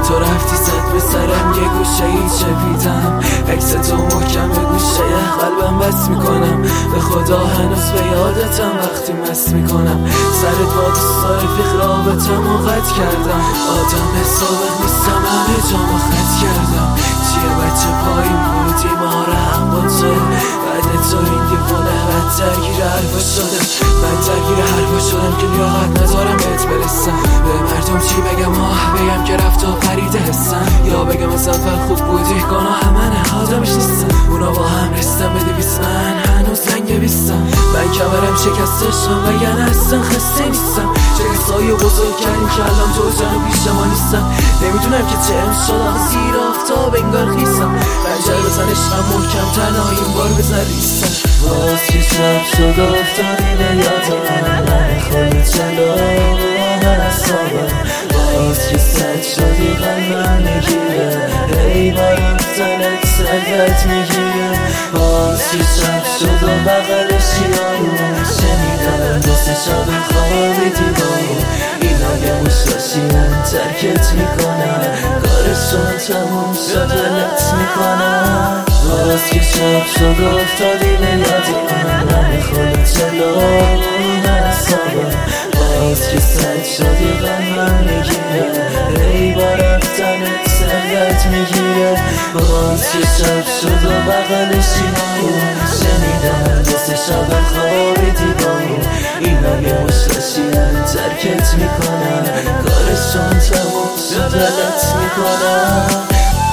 تو رفتی زد به سرم یه گوشه ای چپیدم، عکس تو محکم به گوشه قلبم بس میکنم. به خدا هنوز به یادتم وقتی مست میکنم. سرت با دوست رفیق رابطم و قطع کردم. آدم سابق نیستم همه جامو خط کردم. چیه بچه پایین بودی ما هم با تو، بعد تو این دیوانه من درگیر حرفا شدم. من درگیر حرفا شدم که لیاقت ندارم بهت برسم. به مردم چی بگم بگم که رفت و پریده حسم، یا بگم از اول خوب بودی گناه منه آدمش نیستم. اونا با هم رستم به 200 من هنوز لنگ بیستم. من کمرم شکسته شم بگن اصلا خسته نیستم. شکستای بزرگ کردیم که الان تو جانو پیش ما نیستم. نمیدونم که چه امشاد آخه زیر آفتاب انگار خیستم. پنجره بزن عشقم محکم تنها این بار بزن ریستم. باز که شب شد افتادی به یادم، نمیخوری چلو حسابم. باز که سد شدی قلبم میگیره، ای با رفتنت سرگت میگیره. باز که شب شد و بغلشی آروم شنیدم دست شب خوابیدی با اون. اینا یه مشاشیم ترکت میکنم، کارشون تموم شد ولت میکنم. باز که شب شد و افتادی به یادم، نمیخوری چلو حسابم. باز که سد شدی قلبم میگیره، ای با رفتنت سرگت میگیره. باز که شب شد و بغلشی اون شنیدم دست شب خوابیدی با اون. اینا یه مشاشیم ترکت میکنن، کارشون تموم شد ولت میکنن.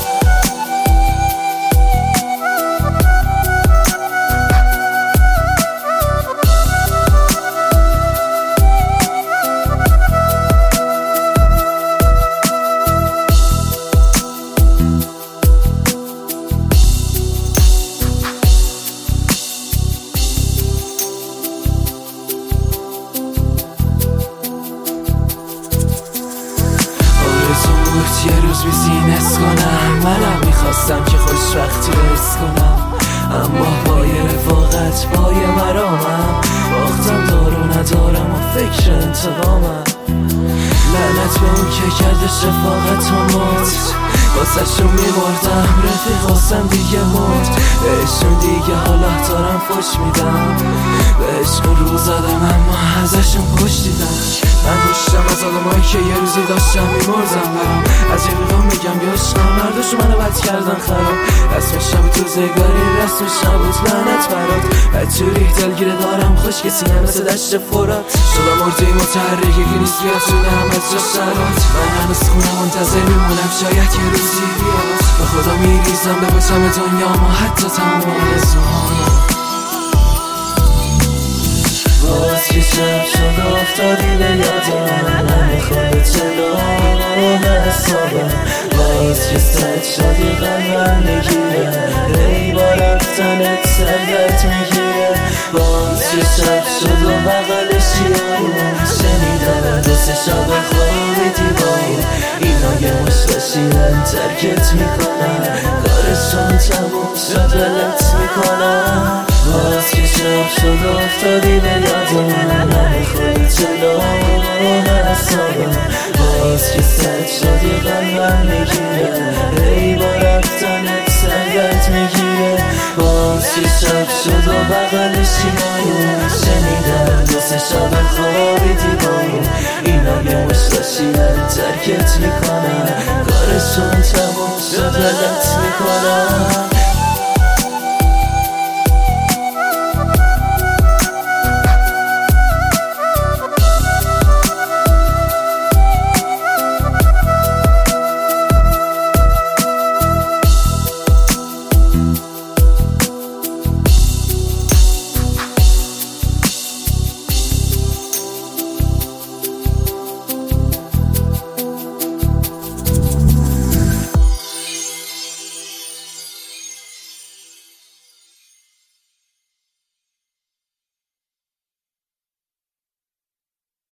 یه روز بیزینس کنم، منم میخواستم که خوشبختی رو حس کنم. اما با یه رفاقت با یه مرامم باختم دار و ندارم و فکر انتقامم. لعنت به اون که کرده شفاقت و مرد، واسهشون میمردم رفیقاسم دیگه مرد. بهشون دیگه حالا دارم فش میدم، بهشون رو زدم اما ازشون پشتیدم. من گوشتم از آدمایی که یه روزی داشتم میمردم برام. از رفیقام میگم یا عشقم مرداشو منو بد کردن خراب. رسمش نبود تو زگاری، رسمش نبود لعنت برات. بدجوری دلگیره دارم خوش کسی مثل دشت فرات. شدم مرده متحرکه که نیست بیاد شدم از جا شرات. من هنوز خونم منتظر میمونم شاید یه روزی بیاد. به خدا میریزم به بچم دنیا ما حتی تمام آرزوهام. باز که شب شد افتادی به یادم، نمیخوری چلو حسابم. باز که سد شدی قلبم میگیره، ای با رفتنت سرگت میگیره. باز که شب شد و بغلشی آروم شنیدم دست شب خوابیدی با اون. اینا یه مشاشیم ترکت میکنن، کارشون تموم شد ولت میکنن. باز که شب شد و افتادی به یادم، نمیخوری چلو حسابم. باز که سد شدی قلبم میگیره، ای با رفتنت سرگت میگیره. باز که شب شد و بغلشی آروم شنیدم دست شب خوابیدی با اون. اینا یه مشاشیم ترکت میکنن، کارشون تموم شد ولت میکنن.